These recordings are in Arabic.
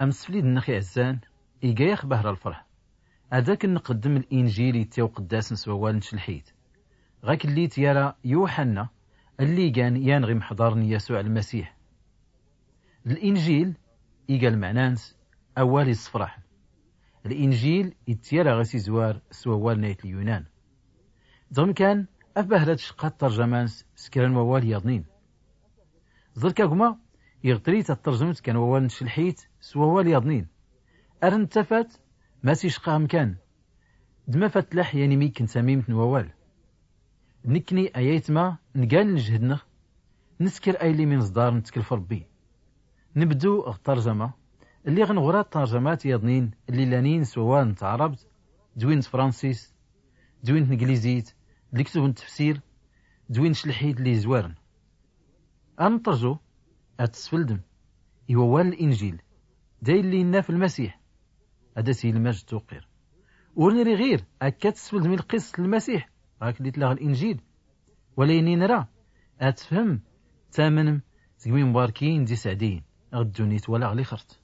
أمسفليد النخي عزان إيقايخ بهر الفرح هذاك نقدم الإنجيل يتيو قداس نسوال نشلحيد غاك اللي تيارا يوحنا اللي كان ينغي محضرني يسوع المسيح. الإنجيل إيقال معنانس أولي الصفراح. الإنجيل يتيارا غسي زوار سوال نايت اليونان ضم كان أفبهرات شقات ترجمانس سكران ووال يضنين ظلكا قما يغتريت الترجمت كان ووال نشلحيت سوال يضنين أرن تفات ما سيشقا مكان دما فتلح يعني مي كنت سميمت نووال نكني أياتما نقال نجهدنا نسكر أيلي من صدار نتكلف ربي نبدو الترجمة اللي غنغرات ترجمات يضنين اللي لانين سوال نتعربت دوينت فرانسيس دوينت انجليزيت اللي كتب التفسير دوين شلحيت اللي زوارن أنطرجو أتسفلدم يوال الإنجيل داي اللي لنا في المسيح هذا سي المجد توقير ونري غير أكاد تسفلد من القصة المسيح راك اللي تلاغ الإنجيل وليني نرى أتفهم تامن تقوي مباركين دي سعدين غدونيت ولا غلي خرت.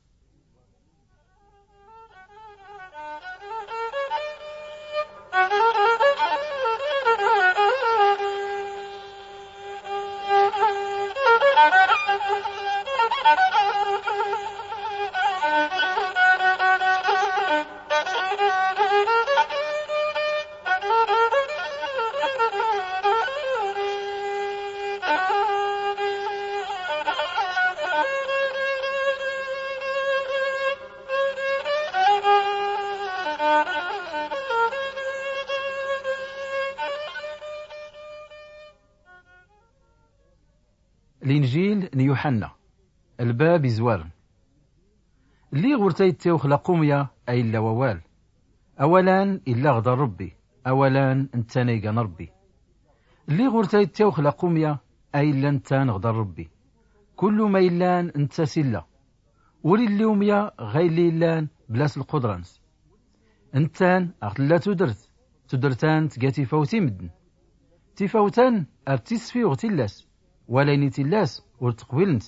الإنجيل نيوحنا الباب زوار اللي غورتيت تيوخ لقوميا أي إلا ووال أولا إلا غدا ربي أولا انت نيقان ربي اللي غورتيت تيوخ لقوميا أي إلا انت نغدا ربي كل ما إلان انت سلا ولي الليوميا غير ليلان بلاس القدرانس انتان أغتلا تدرتان تقاتي فوتي مدن تفوتان أرتيس في غتلاس ولا نيتلاس ورتقويلنت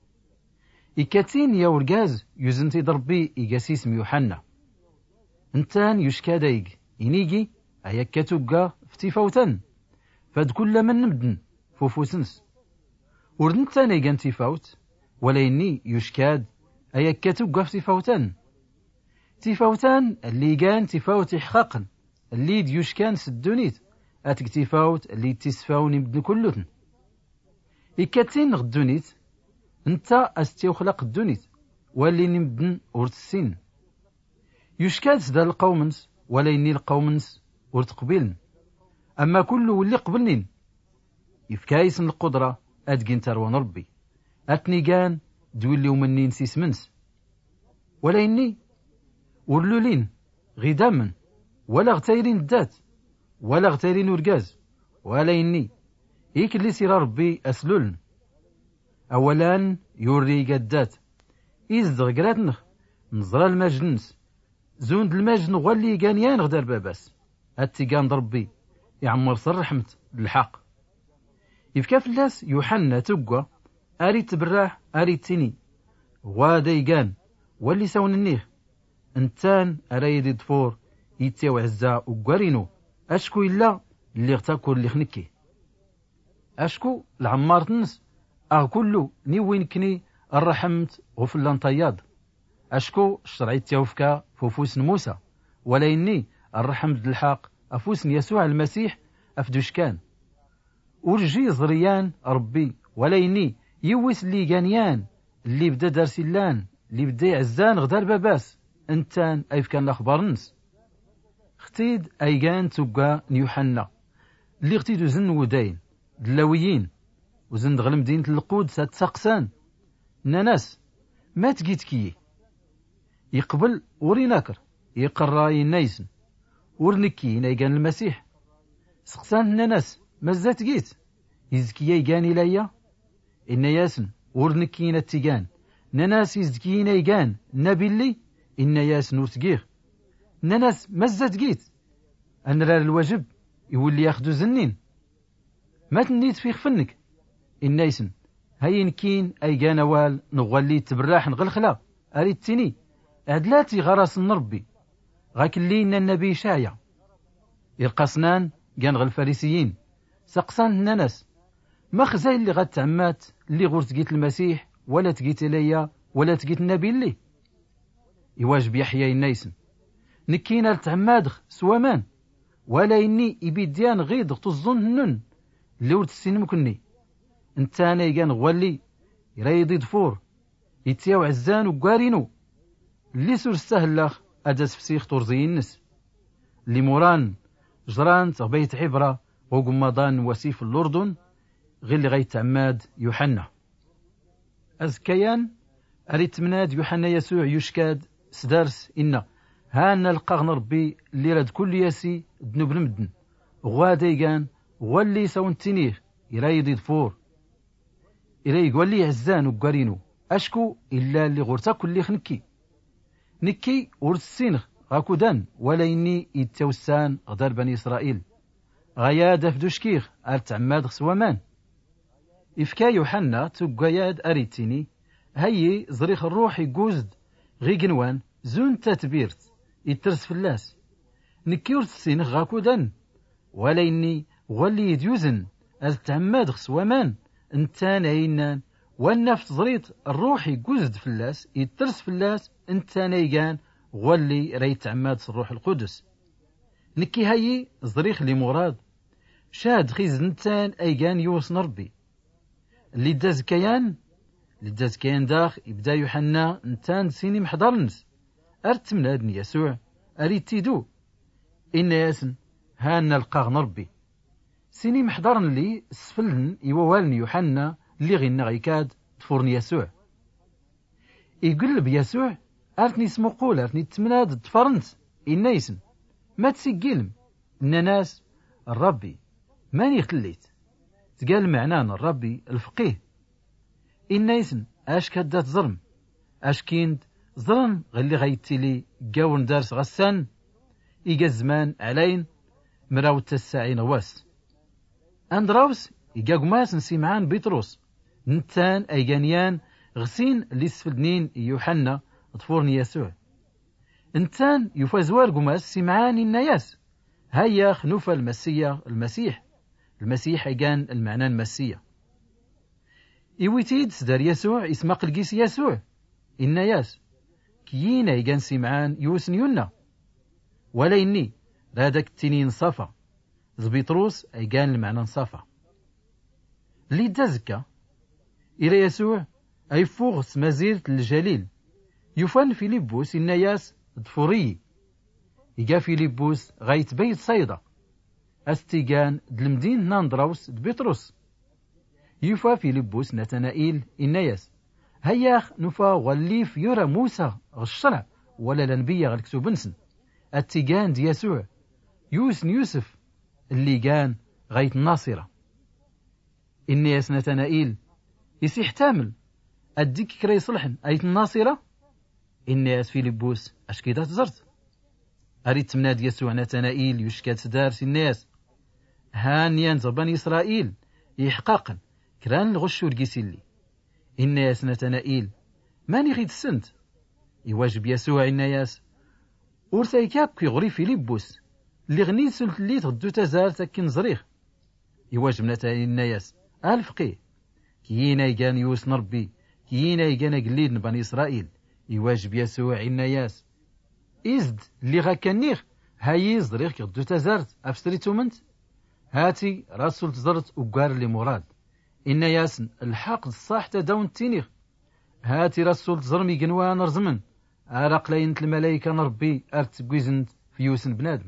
إكاتين يا ورقاز يزنتي ضربي إيقاسيس يوحنا انتان يشكا دايق إنيجي أيا كاتوقا فتيفاوتان فاد كل من نبدن فوفوسنس وردنتان إيقان تيفاوت ولا إني يشكاد أيا كاتوقا فتيفاوتان تيفاوتان اللي كان تيفاوت إحقاقا اللي ديوشكان سدونيت أتك تيفاوت اللي تيسفاوني بدن كلوتن إكاتين غدونيت انت أستيو خلق الدونيت واللي نمدن ورتسين يشكاد سدا القومنس ولا يني القومنس ورتقبيلن أما كل واللي قبلنين يفكايسن القدرة أدقين تروان ربي أتني كان دويلي ومنين سيسمنس ولا يني ورلولين غدامن ولا غتايرين الدات ولا غتايرين ورقاز ولا يني إيك اللي سيرا ربي أسلولن أولا يوري قدات إزدغ قراتنخ نزرى المجنس زوند المجن غالي قانيان غدار باباس هاتي قان ضربي يعمر صرحمت الحق يفكا فلاس يوحنا تقوى أريد تبراح أريد تيني غادي قان واللي سون النيخ انتان أرايد دفور يتيو عزا وقارينو أشكو إلا اللي اغتاكو اللي خنكي أشكو العمار تنس كله نيوين كني الرحمت غفلان طياد أشكو الشرعي تيوفكا فوفوس موسى ولا إني الرحمت الحق أفوس يسوع المسيح أفدوش كان ورجي زريان ربي ولا إني يويس اللي جانيان اللي بدا دارسيلان اللي بدا يعزان غدار باباس انتان أيف كان الأخبار نس ختيد أيجان تبقى نيوحنا اللي ختيدو زن وداين دلاويين وزند غل مدينة القود ساتساقسان ناس ما تقيت كي يقبل وريناكر يقرا ينايسن ورنكي نايقان المسيح سقسان ناس مازال تقيت يزكي يقان إليا إن ياسن ورنكي نتيقان ناس يزكي نايقان نبيلي إن ياسن ورتقيه ناس مازال تقيت أن راه الواجب يولي ياخدو زنين ما تنيت في خفنك النايسن هاين كين أي جانوال نغولي تبراح نغلخلا أريد تيني عدلاتي غراس نربي غاك اللي إن النبي شايع يرقصنان كان غا الفارسيين سقسان الناس ما خزاي اللي غتعمات اللي غور تقيت المسيح ولا تقيت ليا ولا تقيت النبي اللي يواجب يحيى النيسن نكينا لتعمادخ سوامان ولا إني إبيديان غيد تظن هنن اللي ورد السين مكني انت انا يقان غوالي يريضي دفور يتياو عزان وقارينو اللي سور السهلاخ أداس فسيخ تورزي النس اللي موران جران تغبيت عبرة وقمضان وسيف الأردن غير اللي غيتعماد يوحنا أزكيان أريت مناد يوحنا يسوع يشكاد سدارس إنا هانا القاغن ربي اللي راد كل ياسي دنوب المدن غواديقان غوالي سون تنيخ يرايدي دفور إلي غوالي عزان وقارينو أشكو إلا اللي غورتا كل خنكي نكي ورسينخ غاكودان ولا إني يتوسان غدار بني إسرائيل غياد فدوشكيخ أرتعماد خسوامان إفكا يوحنا تقاياد أريتيني هاي زريخ الروح يقوزد غي قنوان زون تاتبيرت يترس فلاس نكي ورسينخ غاكودان ولا إني غولي يديوزن أرتعماد خسوامان انتان عينان والنفط زريت الروح يقوزد فلاس يترس فلاس انتان ايقان غولي ريت عماد الروح القدس نكي هاي زريخ لي مراد شاد خيز نتان ايقان يوصن ربي اللي داز كيان داخ يبدا يوحنا نتان سيني محضرنس ارت من ادني يسوع اريد تيدو إن ياسن هانا القاغ نربي سيني محضرن لي سفلن يوالني يوحنا اللي غينا غيكاد تفورني يسوع يقلب يسوع أرتني اسمو قول أرتني تمناد تفرنت إنايسن ما تسجلم إن ناس الربي ماني خليت تقال معنان الربي الفقيه إنايسن أش كدات ظلم أش كيند ظلم غلي غيتيلي قاون دارس غسان إيقا الزمان علين مراوت الساعين واس أندراوس إيقا قماس نسيمعان بيتروس نتان أيقانيان غسين اللي سفلنين يوحنا طفورني يسوع انتان يفازوار قماس سمعان الناس هيا خنوفا المسيح ايقان المعنى المسيح إيويتيد سدار يسوع اسم قلقيس يسوع الناس كيين ايقان سمعان يوسن يونا ولا إني رادك التنين صفا زبيطروس ايقان المعنى صفا اللي دازكا إلى يسوع أي فوغس مزيرة الجليل يفن فيليبوس الناس دفوري إيقا فيليبوس غايت بيت صيدا أستيقان دلمدين ناندراوس دبيتروس يفا فيليبوس نتنائيل الناس هياخ نفا غليف يرى موسى غشرع ولا لنبيا غالكتوب نسن أتيقان دي يسوع يوسف اللي كان غايت الناصرة الناس نتنائيل يسيح تامل أديك كري صلحن أيت الناصرة الناس فيليبوس أشكيدات زرت أريد مناد يسوع نتنائيل يشكاد سدارس الناس هانيان زبان إسرائيل يحقاقا كران الغش ورقيسيلي الناس نتنائيل ماني غيد السنت يواجب يسوع الناس ورثايكاب كي غري فيليبوس اللي غنيت سلت اللي تغدو تزار تكين زريخ يواجب نتنائيل الناس الفقيه كينا يقان يوس نربي كينا يقان قليد بني إسرائيل يواجب يسوع الناس إزد اللي غاكنيخ هاي زريخ كغدو تزارت أفستريتو منت هاتي راسل تزرت وقار لي مراد إن ياسن الحق الصاح تداون تينيخ هاتي راسل تزرمي قنوان رزمن عرق لينت الملايكة نربي أرتقويزنت في يوسن بنادم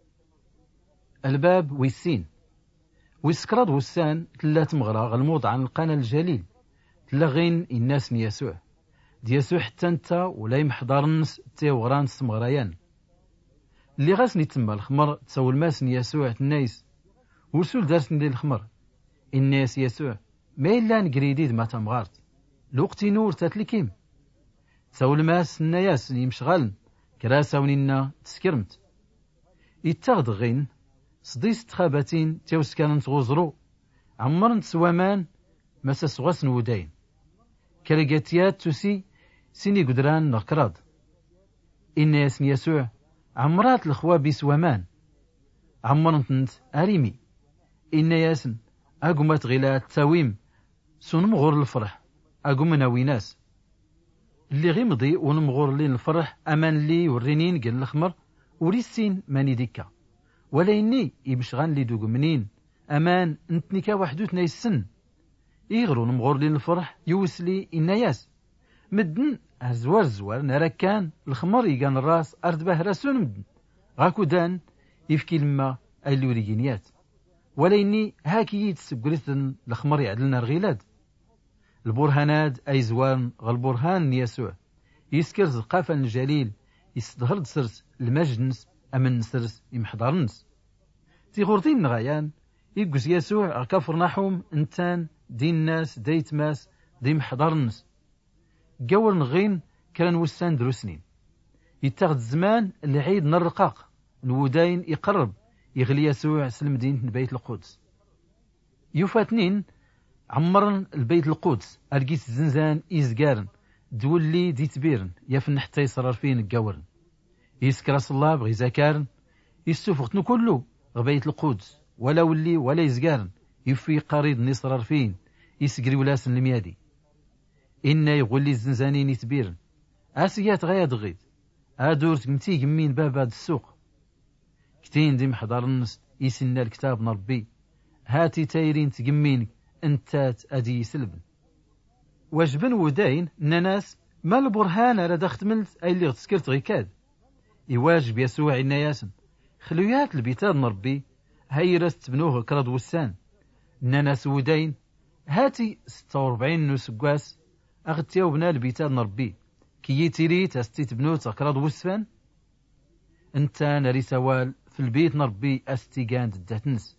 الباب ويسين ويسكراد وسان تلات مغرى غالموض عن القنا الجليل تلغين الناس يسوع دي يسوع حتى انت ولا يمحضر النس تيوغران سمغريان اللي غاسني تما الخمر تسوى الماسن يسوع النايس ورسول دارسن ديال الخمر الناس يسوع ما إلا نقريديد ما تمغارت لوقتي نور تاتلكيم تسوى الماس الناس يمشغالن كراسة ونينا تسكرمت يتاغد غين صديس تخاباتين تيوس كان تغوزرو عمرن تسوامان مساس غاسن وداين كالقاتيات تسي سيني قدران نغكراد إن ياسن يسوع عمرات الخوا بيسوامان عمرنتنت أريمي إن ياسن أقمت غلات تاويم سنمغور الفرح أقوم ناويناس اللي غيمضي ونمغور لين الفرح أمان لي ورينين قل الخمر وريسين ماني ديكا ولا إني يبشغان لي دوق منين أمان انتنكا وحدوتنا السن يغرو نمغور لين الفرح يوسلي إناياس مدن زوار نراكان الخمر يقان الراس أرد به راسون مدن غاكو دان يفكي لما اللي وريجينيات ولا إني هاكي يتسقرثن الخمر يعدلنا الغيلاد البرهانات أي زوان غالبرهان يسوع يسكر زقافا الجليل يستظهر سرس المجنس أمن سرس يمحضرنس تيغورتين نغايان يقوز يسوع كفر نحوم انتان دين ناس ديت ماس دي محضرنس قول نغين كان وسان دروسنين يتاخد الزمان العيد نرقاق الوداين يقرب يغلي يسوع سلم دين بيت القدس يوفاتنين عمرن البيت القدس أرقيس الزنزان إزقارن دولي دي تبيرن يفن حتى يصرر فين القورن يسكرس الله بغي زكارن يستفقتنو كله غبيت القدس ولا ولي ولا يزقارن يفي قريض نصرر فين يسقري ولاسن الميادي إنا يغولي الزنزانين يتبيرن أسيات غاية غيد أدور تمتي قمين باب هاد السوق كتين دي محضر النس يسنى الكتاب نربي هاتي تايرين تقمينك انتات أدي سلبن واجبن وداين ناس ما البرهان على دخت ملت أي اللي غتسكرت غيكاد يواجب يسوع النياسن خلويات البيتاد نربي هاي راس تبنوه كرد وسان ناس وداين هاتي 46 نسقاس أغتيو بنا البيتاد نربي كي يتيري تستي تبنو تكرد وسفان انت ناري سوال في البيت نربي استيقان داتنس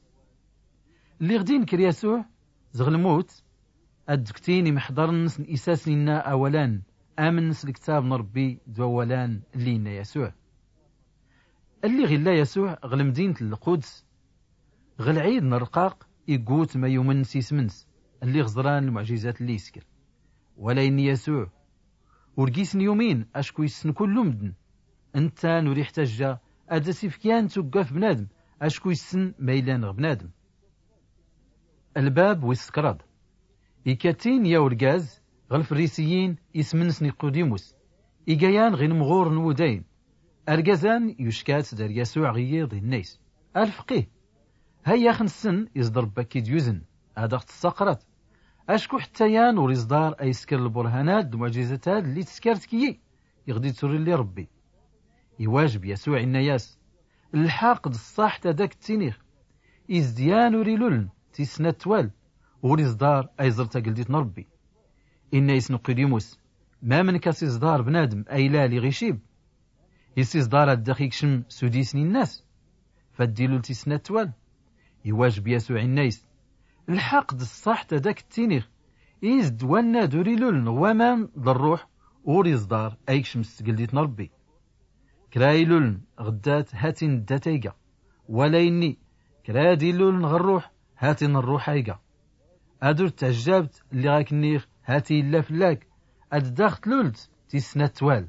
اللي غدين كرياسوع زغل الموت الدكتيني محضر نس إساس لنا أولان آمن نس الكتاب نربي دوولان لينا يسوع اللي غلا يسوع غل مدينة القدس غل عيد نرقاق يقوت ما يومن سيسمنس اللي غزران المعجزات اللي يسكر ولا إني يسوع ورقيسن يومين أشكو يسن كل مدن انت نوري احتاجة أدسي فكيان توقف بنادم أشكو يسن ميلان غبنادم الباب ويسكراد إيكاتين يا ورقاز غالفريسيين يسمنس نيقوديموس إيقايان غين مغور نودين أرقازان يشكات دار يسوع غيض الناس الفقيه هيا خنسن يصدر باكي ديوزن هذا السقرات أشكو حتى يان وريصدار أي سكر البرهانات المعجزات اللي تسكرت كي يغدي توري اللي ربي يواجب يسوع الناس الحاقد الصاح تداك التينيخ إزديان وريلولن تيسنا توال وريصدار أي زرتا قلديت نربي إنا يسنو قديموس ما من كاسي صدار بنادم أي لا لغيشيب يسي صدار الدقيق شم سوديسني الناس فالديلول تيسنا توال يواجب يسوع الناس الحقد الصح تداك التينيخ إزدوانا دوريلول نغوامان للروح وريصدار أي شمس قلديت نربي كرايلول غدات هاتين داتيقا ولا إني كراديلول نغروح هاتين الروح ايقا ادور تعجبت اللي غاك النيخ هاتي إلا فلاك أدداخت لولت تيسنا توال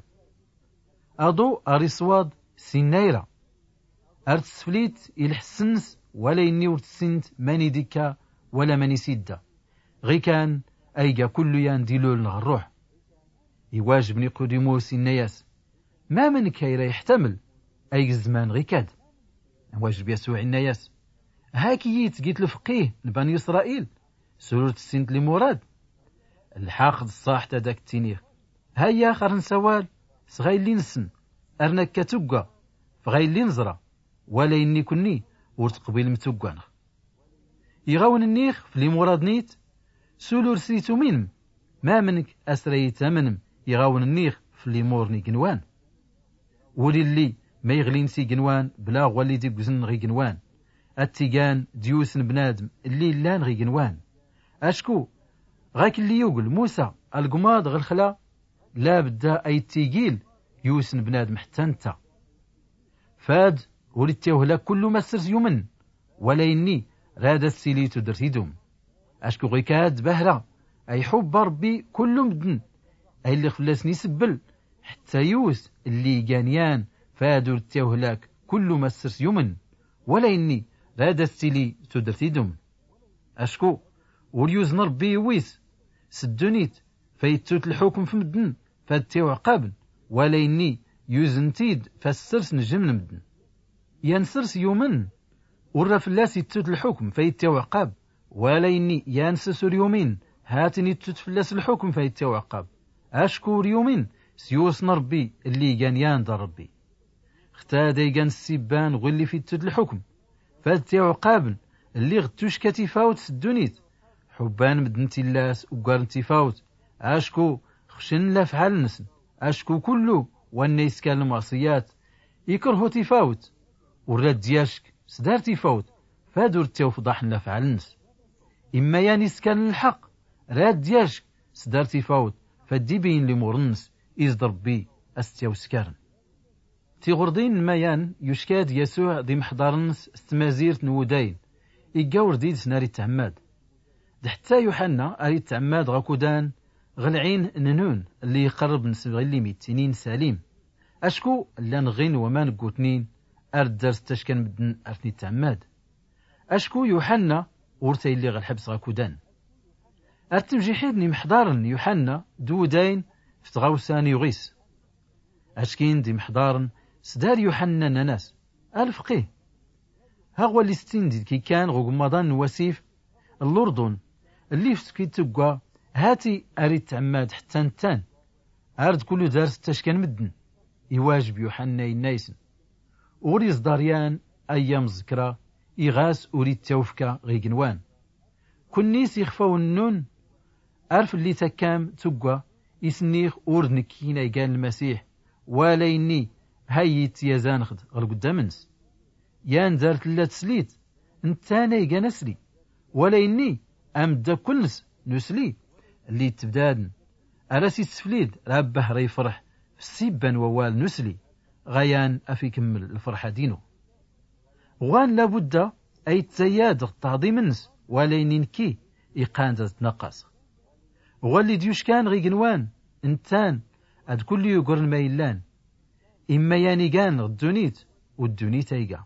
أدو أريسواد سينايرا أرتسفليت الحسنس ولا إني ورتسنت ماني ديكا ولا ماني سيدا غي كان أيقا كل يان ديلول نغروح يواجب نيقوديموس الناس ما من كايرا يحتمل أي الزمان غي كاد واجب يسوع الناس هاكيت قيت الفقيه لبني إسرائيل سورة السنت لمراد الحاقد الصاح تداك التينيخ هيا خرن سوال صغير لي نسن أرنك كتوقع فغير لي نزرع ولا إني كني ورتقبيل متوقعنا يغاون النيخ في لي مراد نيت سولو رسيتو مينم ما منك أسريت منم يغاون النيخ في لي مورني جنوان ولي اللي ما يغلي نسي جنوان بلا غولي دي بزن غي جنوان التيجان ديوسن بنادم اللي لان غي جنوان أشكو غاك اللي يقول موسى القماض غالخلا لا بدا أي تيجيل يوسن بنادم حتى انت فاد ولتيوه لك كل ما سرت يومن ولا إني غادا السيليتو درتيدوم أشكو غيكاد بهرة أي حب ربي كل مدن أي اللي خلاسني سبل حتى يوس اللي جانيان فادو التوهلاك كل ما سرس يمن ولا إني راد السيلي تدرتي دم أشكو وليوز نربي ويس سدونيت فيتوت الحكم في مدن فاتيو عقابن ولا إني يوزنتيد فالسرس نجم مدن ينسرس يومن ورا فلاس يتوت الحكم فيتيو عقاب ولا إني ينسس اليومين هاتني تتوت فلاس الحكم فيتيو عقاب أشكو اليومين سيوس نربي اللي جانيان دا ربي اختادي جان السيبان غلي في تد الحكم فاتيو عقابن اللي غتوش كتفاوت سدونيت حبان مدنتي اللاس وقارنتي فاوت أشكو خشن لا فعل نسن أشكو كله والنيس كان المعصيات يكرهو تفاوت وراد دياشك سدار تفاوت فادور تيو فضحن لا فعل نس إما يانيس كان الحق راد دياشك سدار تفاوت فدي بين لمورنس إزدر بي أستيو سكارن تي غردين مايان يشكاد يسوع دي محضرنس استمازيرت نودين إيقاور ديد سناري التعماد حتى يوحنا أريد تعماد غاكودان غلعين ننون اللي يقرب نسبغي اللي ميتينين سليم أشكو لان غين وما نقوتنين أرد درس تشكن بدن أرثني تعماد أشكو يوحنا ورتي اللي غالحبس غاكودان أرتمجي حيدني محضارن يوحنا دودين فتغاوسان يغيس أشكين دي محضارن سدار يوحنا ناس الفقيه هاغوا اللي ستين دي كي كان غو مضان وسيف الأردن اللي في تقوى هاتي أريد تعماد حتى نتان أرد كل دارس تشكن مدن يواجب يوحنا النايسن أوريز داريان أيام ذكرى إغاس أريد توفكا غيقنوان كنيس يخفاو النون أرف اللي تكام تقوى يسنيخ أورد نكينا يقال المسيح ولا إني هايت يزانخد غالقدامنس يان دارت لا تسليت انتانا يقا نسلي ولا إني أمدا كلس نسلي اللي تبدادن أراسي السفليد رابه ري فرح في السيبان ووال نسلي غيان أفي كمل الفرحة دينو غوان لابد أي تزياد التعظيم منس ولا إنكي إيقان تنقص غوالي ديوش كان غي جنوان انتان أد كل يقر الميلان إما ياني كان الدونيت والدونيت أيقا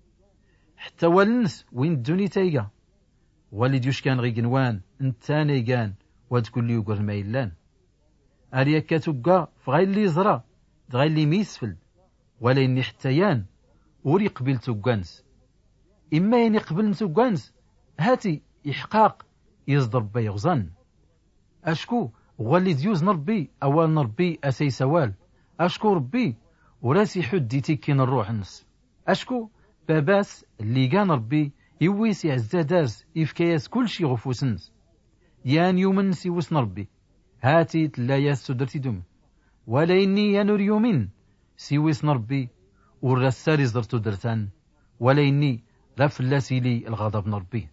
حتى والنس وين الدونيت أيقا والي ديوش كان غي جنوان انتان أيقان واد كل يقر الميلان أريا كاتوقا فغاي اللي زرا دغاي اللي ميسفل ولا إني حتى يان وري قبل توقانس إما يني قبل توقانس هاتي إحقاق يصدر بيغزان أشكو غالي ديوز نربي أوال نربي أسي سوال أشكو ربي وراسي حدي تيكين الروح النس أشكو باباس اللي كان ربي يويس يعزا دارس يفكياس كل شي غفوسنس يان يومن سيوس نربي هاتي تلاياس سدرتي دم ولا إني يانور يومين سيويس نربي والرسالي زرتو درتان ولا إني رفلاسي لي الغضب نربي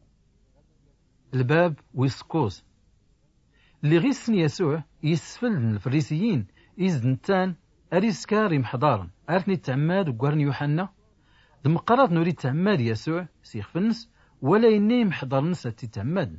الباب ويسكوز اللي غيسن يسوع يسفل من الفريسيين إزنتان أريسكاري محضارن أرثني التعماد وقرن يوحنا ذم قرات نريد تعماد يسوع سيخ فنس ولا إني محضرن ستي تعماد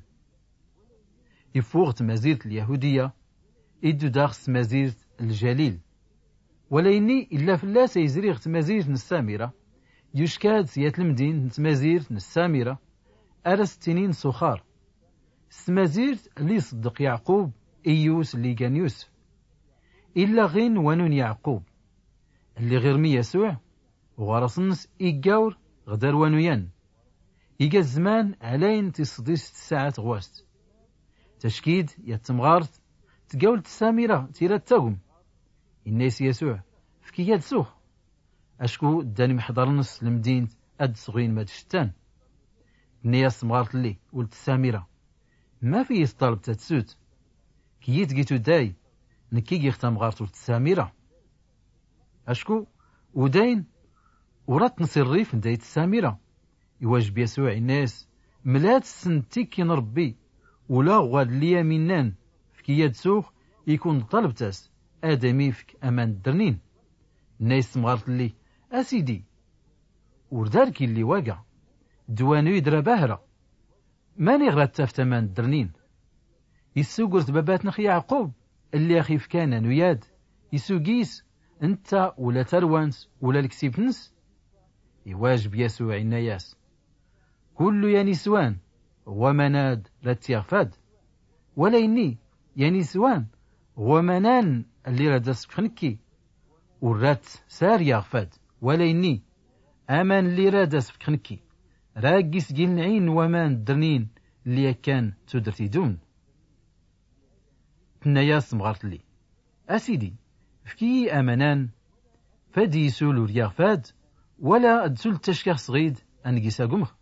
يفوغت مزيرة اليهودية إدو داخس مزيرة الجليل ولا إني إلا فلا سيزريغ مزيرة السامرة يشكاد سيات المدين مزيرة السامرة أرس تنين سخار سمازير اللي صدق يعقوب إيوس اللي كان يوسف إلا غين ونون يعقوب اللي غير مي يسوع وغرسنس إيقاور غدار ونويان إيقا الزمان علين تصديس ساعة غواست تشكيد يتمغارت تقاول السامرة تيرا تاقم الناس يسوع فكي يد سوخ أشكو داني محضرنس لمدينة أد صغين ماد شتان الناس مغارت لي ولد السامرة ما في يسطالب تتسوت كي يتقيتو داي نكي يختم غارتو السامرة أشكو وداين ورات نصير الريف ندايت السامرة يواجب يسوع الناس ملات سنتيكي نربي ولا غاد ليا منان فكي يدسوخ يكون طلبتاس آدمي فيك أمان الدرنين الناس مغارت لي أسيدي ورداركي اللي واقع دوانو يدرى باهرة ماني غرات تافتمان الدرنين يسوقرت بابات نخي يعقوب اللي أخيف كان نياد يسوقيس انت ولا تروانس ولا الكسيبنس يواجب يسوع الناس كل يا نسوان ومناد لا تيغفاد ولا إني يا نسوان ومنان اللي راد سفخنكي ورات سار يغفاد ولا إني أمان اللي راد سفخنكي راقس جيل نعين ومان درنين اللي كان تدرتي دون تناياس مغارت لي أسيدي فكي أمانان فادي يسول رياغفاد ولا أدسول تشكيخ صغيد أنقيسا قمخ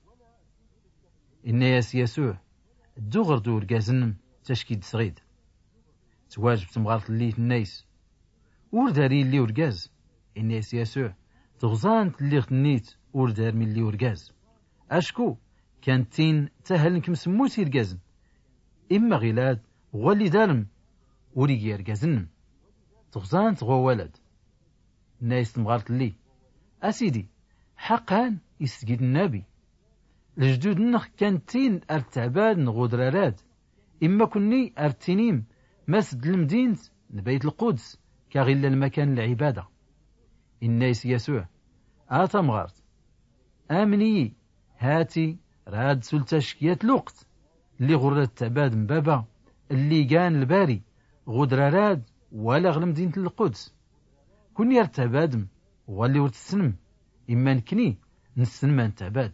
الناس يسوع الدوغر دور قازنم تشكيد صغيد تواجب تمغارت لي الناس ورداري اللي ورقاز الناس يسوع تغزانت اللي غنيت وردار من اللي ورقاز أشكو كانتين تهلنك مسموتي رقازن إما غلاد غولي دارم وريقي رقازنم تغزانت غو ولد الناس تمغارت لي أسيدي حقا يسجد النبي الجدود نخ كانتين ارتعباد نغودراراد إما كني ارتينيم مسد المدينة نبيت القدس كغل المكان العبادة الناس يسوع مغارت آمني هاتي راد سلتشكيات الوقت اللي غرد تعباد من بابا اللي كان الباري غدراراد ولا غل مدينة القدس كوني ارتبادم واللي ورتسنم إما نكني نسنم نتعباد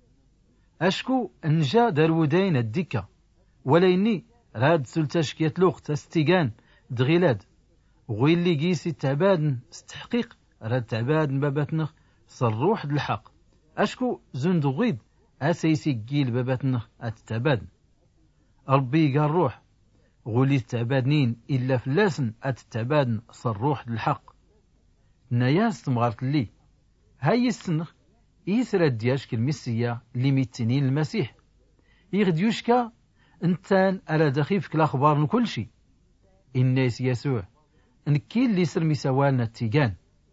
أشكو أنجا دارودين الدكة ولا إني راد سلتشكيات الوقت استيقان دغيلاد وغي اللي قيسي التعباد استحقيق راد تعباد باباتنخ صروح الحق أشكو زندغيد أسيسي قيل باباتنخ أتتعباد ربي قال روح غولي التعبادنين إلا فلاسن أتتعبادن صروح الحق ناياس تمغارت لي هاي السنخ يسرى دياش كالمسيا اللي ميتنين المسيح يغديوشكا انتان ألا دخيفك الأخبار كل شي الناس يسوع نكي اللي سرمي سوالنا التيجان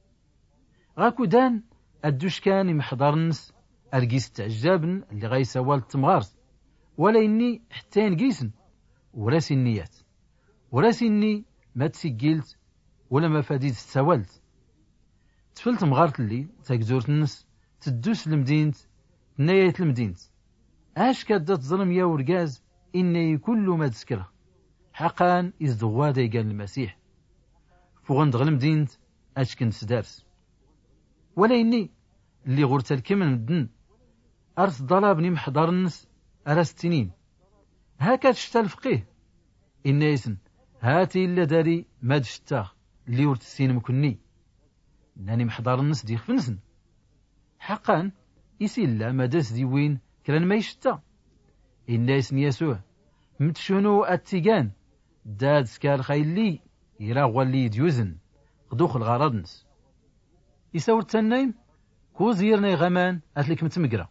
غاكو دان الدوش كان محضرنس أرقيس تعجابن اللي غاي سوال التمغارس ولا إني حتى نقيسن وراسي النيات وراسي إني ما تسجلت ولا ما فاديت استوالت تفلت مغارت اللي تاكزورت النس تدوس المدينة ناية المدينة اش كادت ظلم يا ورقاز إني كل ما تذكره حقا إزدوادا قال المسيح فوغند غل مدينة اش كنت سدارس ولا إني اللي غورت الكمن مدن أرس ضلابني محضر النس أرستنين هكا تشتا الفقيه إنايسن هاتي إلا داري ماد شتاخ اللي ورت السين مكني ناني محضر النس ديخ فنسن حقا إسيلا ماداس دي وين كران ما يشتا إنايسن يسوع متشونو التيجان داد سكار خيلي يرا غوالي ديوزن غدوخ الغرض نس يساور تنايم كوزيرني غمان أتلك متمقرا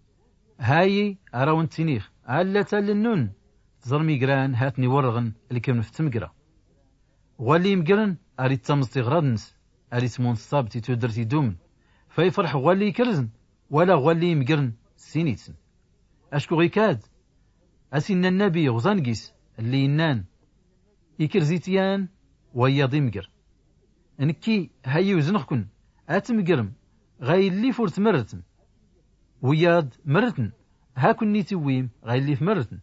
هاي أراون تنيخ ألا تلنون تزرمي قران هاتني ورغن اللي كان في تمقرا غوالي مقرن أريد تمزتي غرادنس أريد منصابتي تودرتي دومن فيفرح غوالي كرزن ولا غوالي مقرن سينيتسن أشكو غيكاد أسين النبي غزانقيس اللي ينان يكرزيتيان وياضي مقر انكي هاي وزنخكن أتمقرم غاي اللي فورت مرتن وياد مرتن هاكن نيتويم غاي اللي في مرتن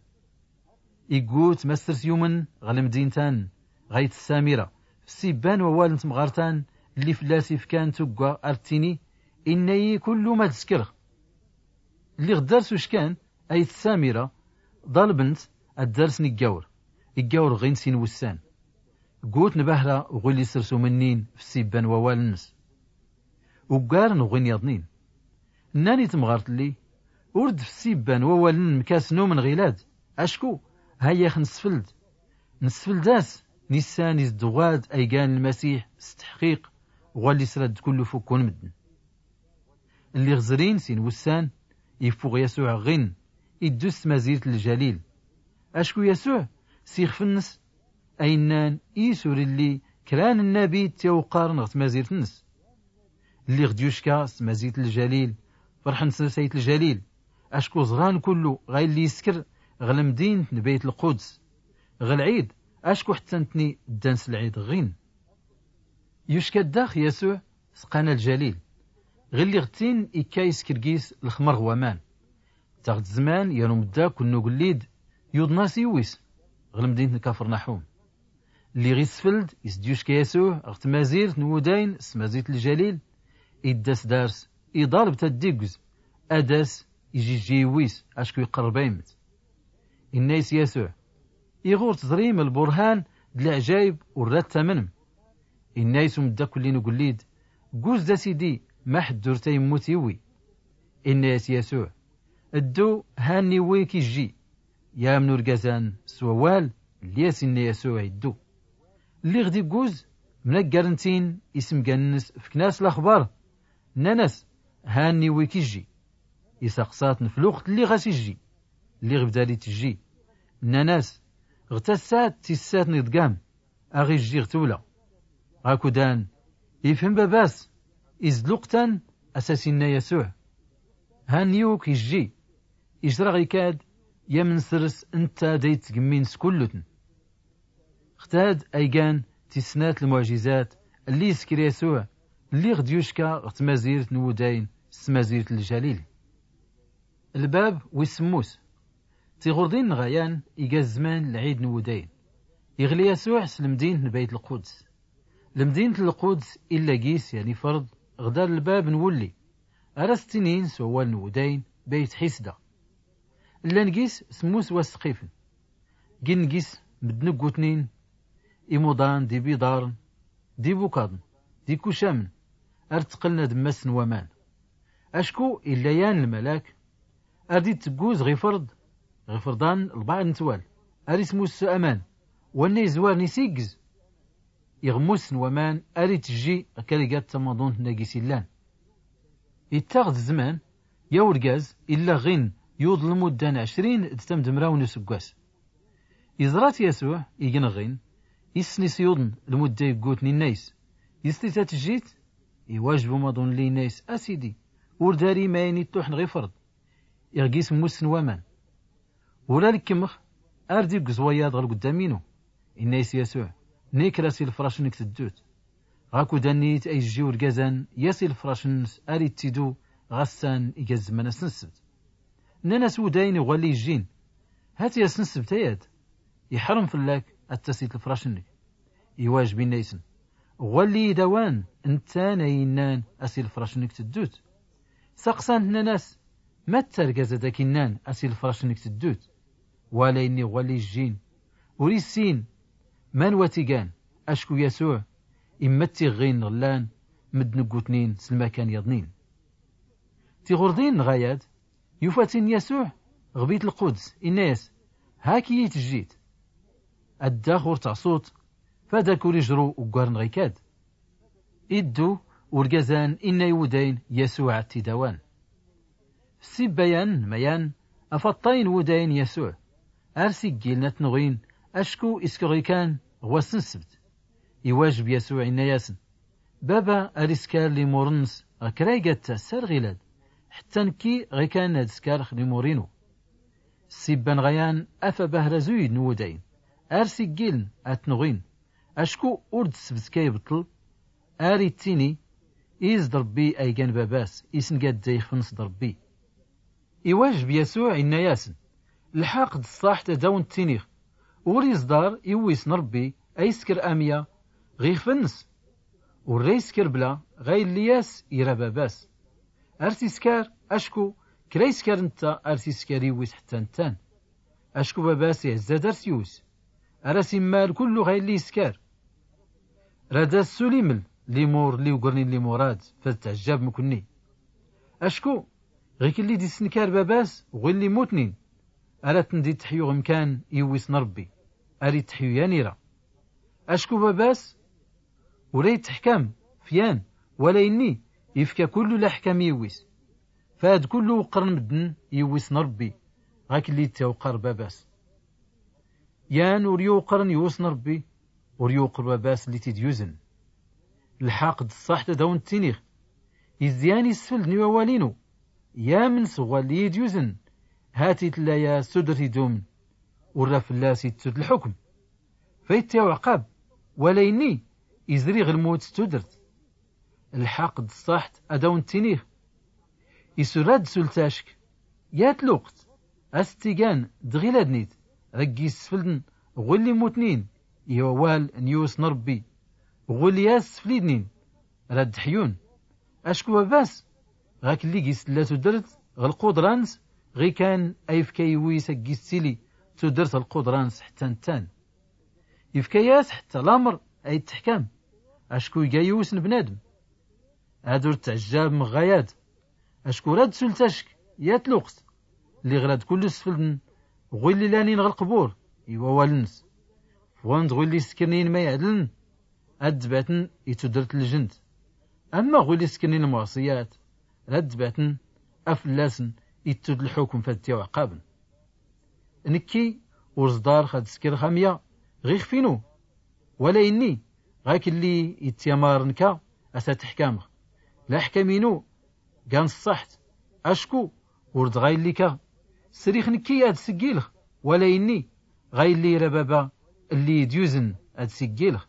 يقوت مسترس يومن غال مدينتان غايت السامرة في سيبان ووالن تمغارتان اللي فلاسي فكان تقوى أرتيني إني كل ما تذكره اللي غدارس وش كان أي السامرة ضالبنت الدرس نقاور يقاور غين سين وسان قوت نبهرة وغولي سرسو منين في سيبان ووالنس وقارن وغين يضنين ناني تمغارت لي ورد في سيبان ووالن مكاسنو من غيلاد أشكو هيا نسفلد داس نيسان يزدوغاد أيقان المسيح استحقيق وغالي سرد كله فوكون مدن اللي غزرين سين وسان يفوغ يسوع غين يدوس مزيرة الجليل أشكو يسوع سيخ فنس أينان إيسور اللي كران النبي تيوقار نغت مزيرة النس اللي غديوشكا مزيرة الجليل فرحن سيد الجليل أشكو زغان كله غاي اللي يسكر غل مدينة بيت القدس غل عيد أشكو حتى نتني دانس العيد غين يشكداخ يسوع سقانا الجليل غير اللي غتين إكايس كرقيس الخمر غوامان تاخد زمان يانو مدا كنو قليد يوض ناس يويس غير مدينة كافر نحوم اللي غيسفلد يسديوش كيسوع غت مازير نوداين سمازيت الجليل إداس دارس إضارب تديقز أداس يجي جيويس أشكو يقربيمت الناس يسوع يغور تزريم البرهان دالعجايب ورات تمنم الناس مدا كلي نقليد قوز دا سيدي ما حد دورتا يموت يوي الناس يسوع الدو هاني ويكي جي يا منور قزان سوال لياس إن يسوع يدو اللي غدي قوز من القرنتين اسم جنس في كناس الأخبار نانس هاني ويكي جي يسقسات نفلوخت اللي غاسي جي اللي غبدالي تجي ناناس غتسات تيسات نضقام أغي جي غتولا غاكو دان يفهم باباس إزلوقتان أساسينا يسوع هانيوك يجي إجرا غيكاد يا من سرس انت ديت تقمين سكلتن اختاد أيقان تسنات المعجزات اللي يسكر يسوع اللي غد يشكى غتمازيرة نوداين سمازيرة الجليل الباب ويسموس تيغردين نغيان إيقاز زمان العيد نوداين يغلي يسوع سلمدين بيت القدس لمدينة القدس إلا قيس يعني فرض غدار الباب نولي أرستنين سوال نوداين بيت حسدة إلا نقيس سموس واسقيفن جن نقيس مدنق وتنين إمودان دي بيدارن دي بوكادن دي كوشامن أرتقلنا دمسن ومان أشكو إلا يان الملاك أردي تقوز غفردان البعض نتوال أري سموس أمان واني زوار نسيقز يغموسن ومان أري تجي أكاليقات تماضون ناقيس اللان يتاغد الزمان يورقاز إلا غين يوض المدان 20 دتم دمراون يسقاس إزرات يسوع يجن غين يسني سيوضن المدة يقوتني الناس يستيتا تجيت يواجبو ماضون لي ناس أسيدي ورداري مايني توحن غي فرض يرقيس موسن ومان ولا لكمخ أردي قزوياد غير قدامينو الناس يسوع نيكراسي الفراشنك تدوت غاكو دانيت أي جي ورقازان ياسي الفراشنس أري تيدو غسان إيقاز من السنسبت نانا سوداين يغالي الجين هاتي ياسنسبت اياد يحرم فلاك التسيت الفراشنك يواجب النايسن غالي دوان انتان ينان أسي الفراشنك تدوت سقسان ناس ما ترقز داك النان أسي الفراشنك تدوت ولا إني غالي الجين وريسين من واتيقان أشكو يسوع إما تيغين غلان مدنقوتنين سلمكان يضنين تيغردين غايات يفاتين يسوع غبيت القدس الناس هاكي يتجيت الداخور تعصوت فداكو رجرو وقارن غيكاد إدو ورقزان إنا يودين يسوع التدوان سيبيان ميان أفطين ودين يسوع أرسي قيلنا تنغين أشكو إسكغيكان غواسن السبت يواجب يسوع إنا ياسن بابا أريسكار لمورنس غكرايقات سار غيلاد حتى نكي غيكان هادسكار لمورينو سيبان غيان أفا بهرزوي نودين أرسي قيلن أتنغين أشكو أرد السبت كي بطل أري تيني إيز ضربي أيقان باباس إسنقاد دايخ فنس ضربي يواجب يسوع إنا ياسن الحاق الصاح تداون التينيخ وريز دار يويس نربي أيسكر أميا غير فنس وريسكر بلا غير لياس يرى باباس أرسي سكار أشكو كريسكر انت أرسي سكار يويس حتى انتان أشكو باباس يعزاد أرسيوس أرسي مال كله غير لي سكار رادا سوليمل ليمور لي وقرني لي مراد فتعجب مكني أشكو غيك اللي دي سنكار باباس وغير اللي موتنين أرات ندي تحيو غمكان يويس نربي أريد تحيو يانيرا أشكو باباس وريت تحكام فيان ولا إني يفكا كله لحكام يويس فهاد كله قرن مدن يويس نربي غاك اللي توقر باباس يان وريو قرن يويس نربي وريو قر باباس اللي تديوزن الحاقد الصح داون التينيخ يزياني السفل نيوالينو يا من صغالي يديوزن هاتي تلايا سدرتي دومن ورا فلاسي تسد الحكم فيتيا عقاب ولا إني يزريغ الموت ستودرت الحاق الصحت أداون تينيه يسرد سلتاشك يات لوقت أستيغان دغيلاد نيت رقي سفلدن غولي موتنين يوال نيوس نربي غولي ياس سفليدنين راد حيون أشكو باس غاك اللي قيس لا تدرت غالقودرانس غي كان أيفكي ويسا قيس سيلي تدرت القودرانس حتى نتان يفكياس حتى الأمر أي التحكام أشكو يقايوسن بنادم هادور تعجاب مغايات أشكو راد سلتاشك يات لوقت اللي غراد كل سفلدن غولي لانين غالقبور إيوا والنس فواند غولي سكرنين ما يعدلن أدباتن يتدرت الجند أما غولي سكرنين المعصيات ردباتن أفلاسن يتد الحكم فاتيا وعقابن نكي ورزدار خاد سكر خامية غير فينو ولا إني غاك اللي يتيامار نكا أسا تحكامه لا حكامينو كان الصحت أشكو ورد غاي اللي كا سريخ نكي أد سجيله ولا إني غاي اللي ربابا اللي يديوزن أد سجيله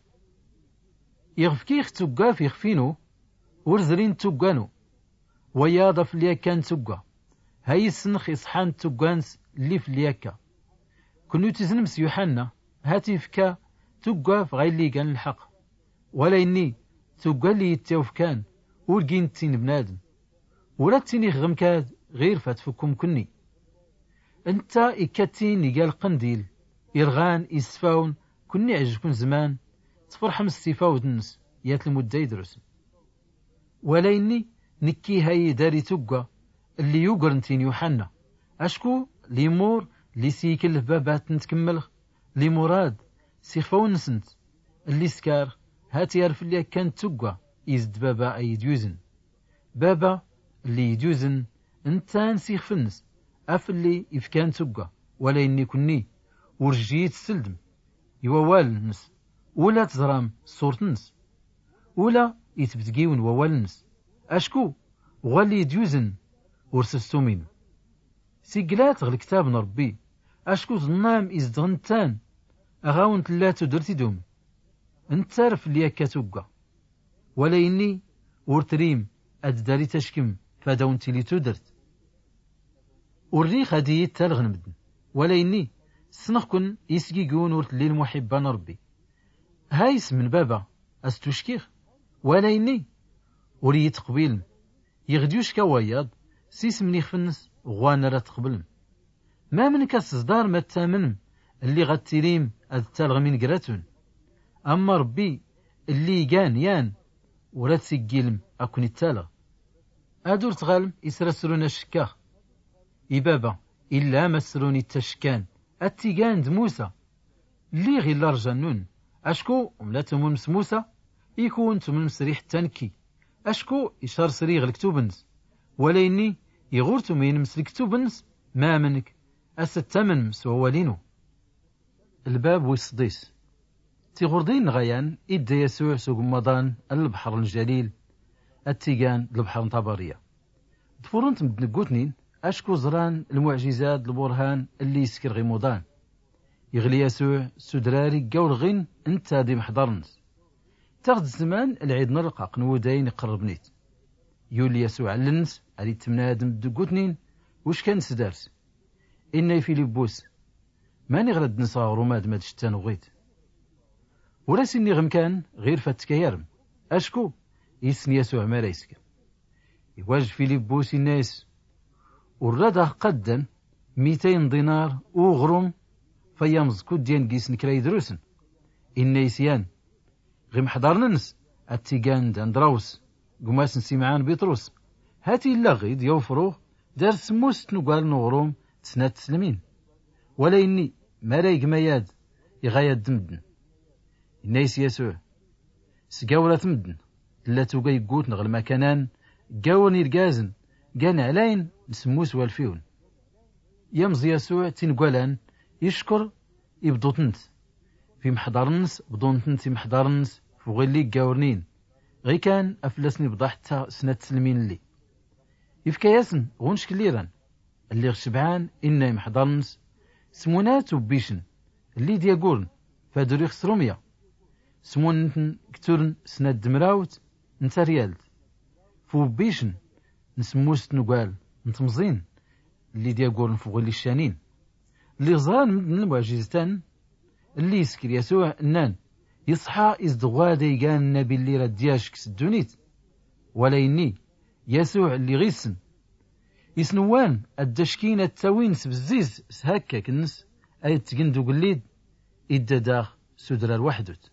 يغفكيخ تقا في خفينو ورزرين تقانو وياضا في الياكان تقا هاي السنخ إصحان تقانس اللي في الياكا كنو تزنمس يوحنا هاتي فكا تقا في غاي اللي كان الحق ولا إني تقا اللي يتوفكان ورقين تين بنادم ولا تينيخ غمكاد غير فاتفكم كني انت إكاتين يقال قنديل إرغان إسفاون كني عجبكم زمان تفرح مستيفاو دنس يات المدة يدرس ولا إني نكي هاي داري تقا اللي يوقرنتين يوحنا أشكو ليمور اللي سيكل بابات نتكمل لي مراد سيخفاو نسنت اللي سكار هاتي يعرف اللي كانت تقا يزد بابا أي ديوزن بابا اللي يدوزن انتان سيخ فنس اف اللي يفكان تقا ولا اني كني ورجيت سلدم يوال نس ولا تزرام صورت نس ولا يتبتقيون ووال نس اشكو وغالي يدوزن ورسستومين سيقلات غل كتاب نربي اشكو ظنام ازدغنتان اغاون تلاتو درتي دوم انت تعرف اللي كاتوقا ولا اني ورتريم ادداري تشكم فداون تيلي تودرت والريخ هادي تالغن بدن ولا إني سنخكن يسقيقون ورت لي المحبان ربي هايس من بابا أستوشكيخ ولا إني وري تقبيل يغديوش كواياض سيس مني خفنس غوانا لا تقبلم ما من كاسصدار ما تامنم اللي غتيريم أد تالغ من قراتون أما ربي اللي كان يان ولا تسقيلم أكون التالغ أدور تغالم يسرسرون الشكاخ إبابا إلا مسروني التشكان التيجان دموسى اللي غير لارجانون أشكو وملاتهم المسموسة يكون تمن مسريح التنكي أشكو إشار سريغ الكتوبنز ولا إني يغورتم ينمس الكتوبنز ما منك أستمن مسوالينو الباب والصديس تيغوردين غيان إدى يسوع سوق رمضان البحر الجليل التيجان البحر طبرية تفورنت مدنقوتنين أشكو زران المعجزات البرهان اللي يسكر غيموضان يغلي يسوع سدراري قورغين انت دي محضرنس تاخد الزمان العيد نرقاق نودين يقرب نيت يولي يسوع علنس علي تمنادم بدقوتنين وش كان سدارس إني في لبوس ماني غرد نصاغ رماد ما تشتان وغيت وراسيني غمكان غير فاتكيارم أشكو يسني يسوع ما ريسك يواجه في لبوس الناس والرده قدا 200 دينار وغرم فيامز كوديان قيسن كلا يدروسن إن يسيان غيم حضرنا نس التيجان داندراوس قماس سيمعان بيطروس هاتي اللغيد يوفروه دار سموس نقال نغروم تسنات تسلمين ولا إني ما رايق مياد يغايد دمدن الناس يسوع سقاولة مدن لا توقي قوت نغل مكانان قاوني رقازن قان علين نسموس والفيون يمز يسوع تنقلان يشكر يبدوتنت في محضرنس بدونتنت في محضرنس فغلي قاورنين غي كان أفلسني بضحتها سنة تسلمين لي يفكياسن غونش كليران اللي غشبعان إنا محضرنس سمونات وبيشن اللي دياقورن فادوري خسروميا سمون كتورن سناد دمراوت نتا ريالد فو بيشن نسموست نقال نتمزين اللي ديال نفوغ الشانين اللي غزران من المعجزتان اللي يسكر يسوع النان يصحى إزدغوا ديقان النبي اللي ردياش كسدونيت ولا يني يسوع اللي غيسن يسنوان الدشكينة التاوين سبزيز سهكا كنس أي تقندو قليد إدادا سودرار وحدوت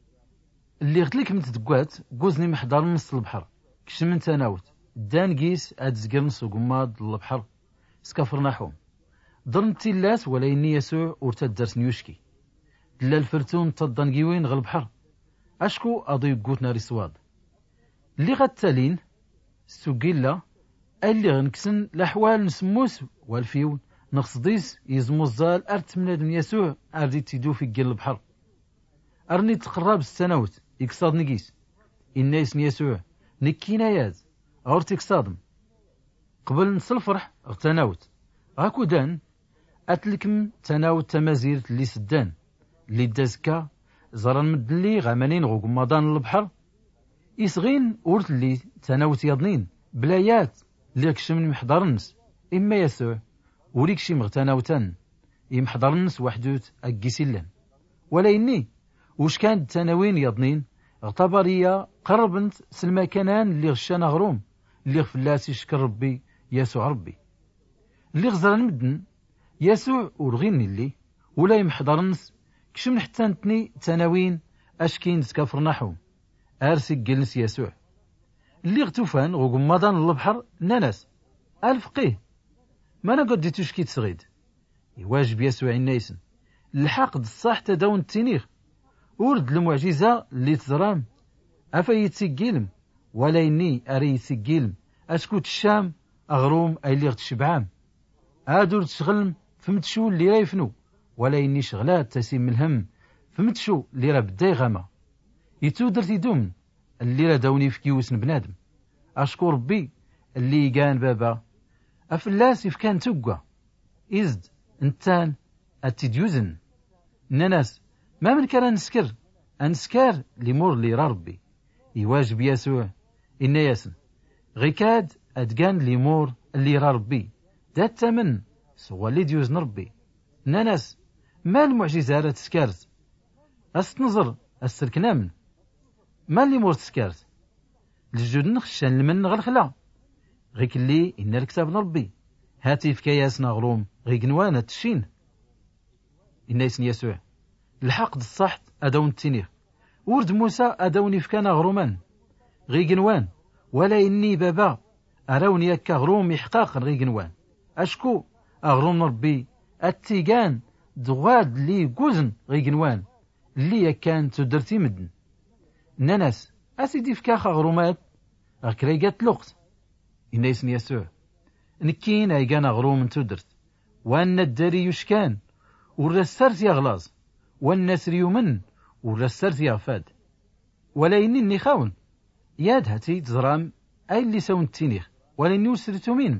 اللي غتلك من تدقوات قوزني محضر نص البحر كشمن تناوت دان قيس أدزقر نص وقماد البحر سكافر نحوم ضرن تيلات ولا يني يسوع ورتد درس نيوشكي دلا الفرتون تضن قيوين غل البحر أشكو أضي قوت ناري سواد اللي غتالين سوقيلا اللي غنكسن الأحوال نسموس والفيون نقصديس يزمو الزال أرت من ادم يسوع أردي تيدو في قل البحر أرني تقرب السنوات يكصاد نقيس الناس يسوع نكينا ياز غورتك صادم قبل نص الفرح اغتناوت غاكو دان أتلكم تناوت تمازير اللي سدان اللي دازكا زران مدلي غامانين غوق مضان البحر يسغين ورت اللي تناوت يضنين بلايات اللي كشمن محضرنس إما يسوع وريك شي مغتناوتان يمحضرنس وحدوت أكيسيلان ولا إني وش كانت التناوين يضنين اغتبرية قربنت سلمكانان اللي غشانا غروم اللي غفلات يشكر ربي يسوع ربي اللي غزران مدن يسوع ورغيني اللي ولا يمحضرنس كشمن حتى نتني تناوين أشكين تكافر نحوم أرسي جلس يسوع اللي غتوفان غمضان البحر ناناس الفقيه ما أنا قد ديتوش كي تسغيد يواجب يسوع النايسن الحق الصح تداون التنيخ ورد المعجزة اللي تزرام أفا يتسجيلم ولا إني أري يتسجيلم أسكوت الشام أغروم أي اللي غتشبعام أدور تشغلم فمتشو اللي رايفنو ولا إني شغلات تسيم الهم فمتشو اللي راه بداي غاما يتودر تيدومن اللي راه داوني في كيوسن بنادم أشكر ربي اللي كان بابا أفلاس يفكان توقع إزد انتان أتديوزن ناس ما من كان نسكر لمور اللي ربي يواجب يسوع إن ياسن غيكاد أدقان لمور اللي ربي دات تمن سوى اللي ديوزن ربي ناس ما المعجزة راه تسكرت أستنظر السلكنامن ما اللي مور تسكرت الجود نخشان المن غالخلا غيك اللي إن الكتاب ربي هاتي في كياسنا غروم غيك نوانا تشين إن يسن يسوع الحق الصحت أدون التنيخ ورد موسى أدوني في كان غرومان غيك نوان ولا إني بابا أروني يكا غروم يحقاق غيك نوان أشكو أغروم ربي التيجان دواد لي قوزن غيك نوان اللي يكان تدرتي مدن ناناس أسيدي في كاخ غرومات غكريقات لوقت إن يسن يسوع نكين أيقان غروم تدرت وأن الداري يشكان ورسرت يا غلاظ والناس ريومن ورسرت يا غفاد ولا إني خاون ياد هاتي تزرام أي اللي سون التينيخ ولا إني وسرتو مين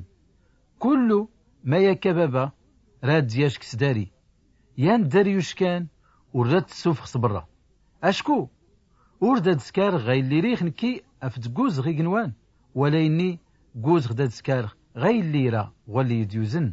كل ما يكبابا راد دياش كسداري يان داري يشكان وراد تسوف صبرا أشكو ورداد سكار غاي اللي ريخ نكي أفت جوز غي جنوان ولا إني جوز غداد سكار غاي اللي را واللي يديوزن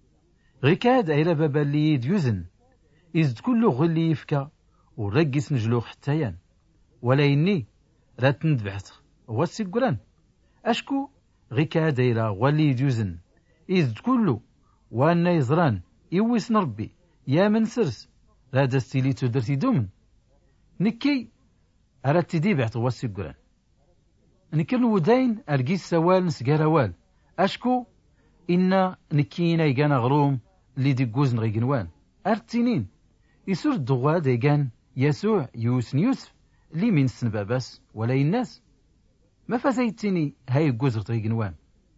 غي كاد أيلا بابا اللي يديوزن إزد كله غلي يفكا ورقس نجلوخ حتى يان ولا إني رات ندبعت واسي قران أشكو غي كاد أيلا واللي يديوزن إزد كله وانا يزران يويس نربي يا من سرس راد استيلي تدرتي دومن نكي أردت دي بعت واسي قران نكن ودين أرقيس سوال نسقاروال أشكو إنا نكينا يقانا غروم اللي دي قوزن غيقنوان أرتينين يسور الدغوا ديقان يسوع يوسف اللي من سن باباس ولا الناس ما فازيتيني هاي قوزر غيقنوان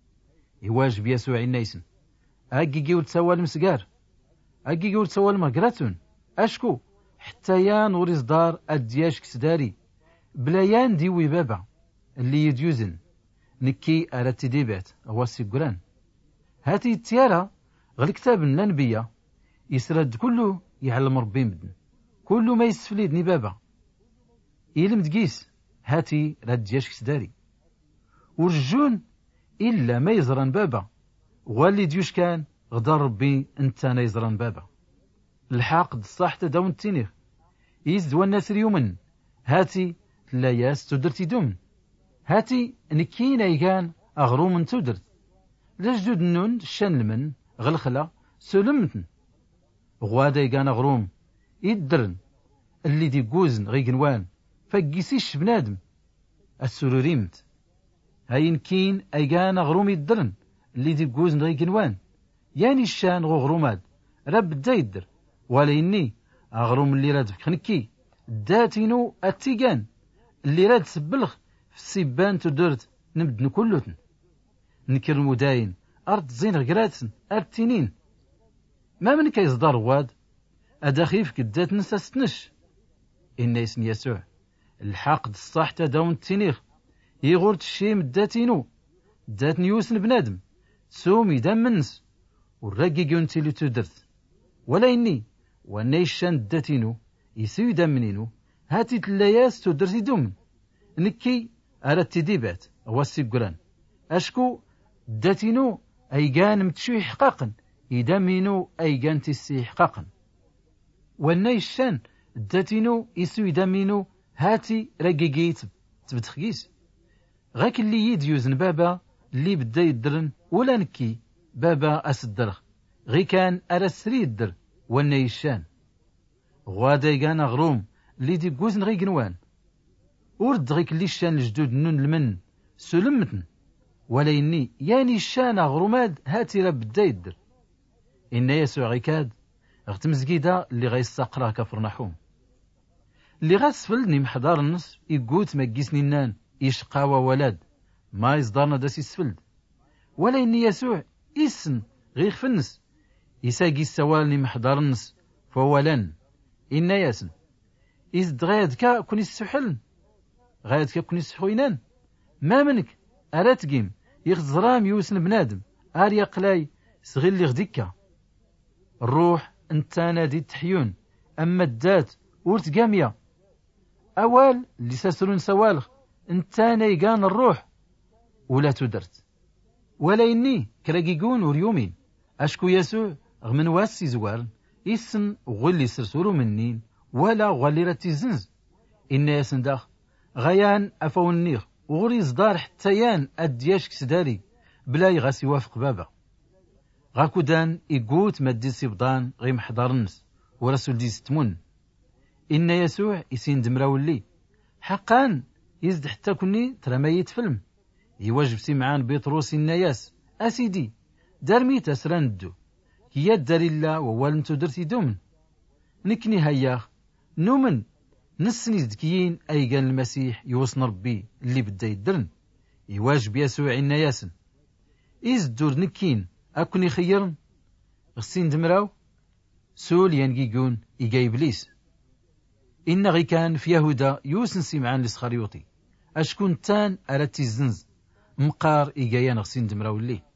يواجب يسوع النايسن أجيجي وتسوال مسقار أجيجي وتسوال مقراتون أشكو حتى يان وريز دار أدياش كسداري بلايان ديوي بابا اللي يديوزن نكي أردت ديبات واسي قران هاتي التيارة غالكتاب الأنبياء يسرد كله يعلم ربي مدن كله ما يسفليدني بابا إلم دقيس هاتي راد دياشك سداري ورجون إلا ما يزران بابا واللي ديوش كان غدا ربي انت انا يزران بابا الحاق الصح تداون التينيغ يزدوى الناس اليومن هاتي تلاياس تدرتي دومن هاتي نكينا يغان أغروم تدرت لجدود النون الشان المن غلخلا سلمتن غوادا يغان أغروم يدرن اللي دي قوزن غيقنوان فقيسيش بنادم السروريمت هاين كين أيغان أغروم يدرن اللي دي قوزن غيقنوان يعني الشان غروماد رب دا يدر ولا إني أغروم اللي راد فكنكي داتينو التيغان اللي راد سبلغ في السيبان تدرت نبدن كلتن نكر المداين أرد زين غراتن أرتينين ما من كيصدر واد أدخيف كدات نسا ستنش إن اسم يسوع الحاقد الصح تداون التينيخ يغور تشيم الداتينو دات نيوسن بنادم سومي دام منس والرقي يونتي اللي تدرت ولا إني ونيشان الداتينو يسوي دام منينو هاتي تلاياس تدرتي دومن نكي أردت ديبات أواسي قران أشكو داتينو أيقان متشوي حقاقا يدامينو أيقان تسي حقاقا والنيشان داتينو يسوي دامينو هاتي رقيقيت تبتخيس غاك اللي يديوزن بابا اللي بدا يدرن ولا نكي بابا أسدرخ غي كان أرسري يدر والنيشان غوادا يقان غروم اللي دي قوزن غي قنوان ورد غيك اللي الشان الجدود نون المن سلمتن ولا إني يعني الشان غروماد هاتي رب بدا يدر إن يسوع غيكاد غتمزقيدا اللي غيستقرا كفرناحوم اللي غاسفلني محضار النص يقوت مقيسني نان يشقاوى ولاد ما يصدرنا داس يسفلد ولا إني يسوع إسن غير فنس يساقي السوالني محضار النص فوالان إن ياسن إزد غايدكا كون يسحلن غايدكا كون يسحوينان ما منك أراتقيم يخزرام يوسن بنادم آريا قلاي صغير لي غديكا الروح انتانا دي تحيون أما الدات ورتقامية أوال اللي ساسرون سوالغ انتانا يقان الروح ولا تدرت ولا إني كراقيقون وريومين أشكو يسوع غمن واسي زوار إسن غولي سرسورو منين ولا غولي راتي زنز إن ياسن داخ غيان أفاو النيغ وغري صدار حتيان أدياش كسداري بلا يغاس يوافق بابا غاكودان إيقوت مادي سيبضان غيم حضار النس ورسول دي ستمون إن يسوع يسين دمراولي حقا يزد حتى كوني ترميت فيلم يواجب سمعان بيطروس النياس أسيدي دارميت أسران الدو هي الدليل ووالنتو درتي دومن نكني هياخ نومن نسني زدكيين أي قال المسيح يوصن ربي اللي بدا يدرن يواجب يسوع النياسن إز الدور نكين أكوني خيرن غسين دمراو سول ينقيقون إيقا إبليس إن غي كان في يهودا يوسن سمعان لسخريوطي أشكون تان أرتي الزنز مقار إيقايان غسين دمراو اللي